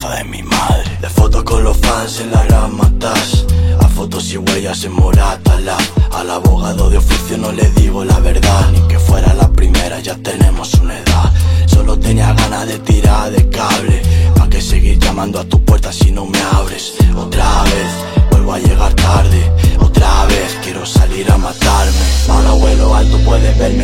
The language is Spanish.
casa de mi madre. De fotos con los fans en la gran matas, a fotos y huellas en Moratalá. Al abogado de oficio no le digo la verdad, ni que fuera la primera, ya tenemos una edad. Solo tenía ganas de tirar de cable, pa' que seguir llamando a tu puerta si no me abres. Otra vez, vuelvo a llegar tarde, otra vez quiero salir a matarme. Ahora vuelo alto, puedes verme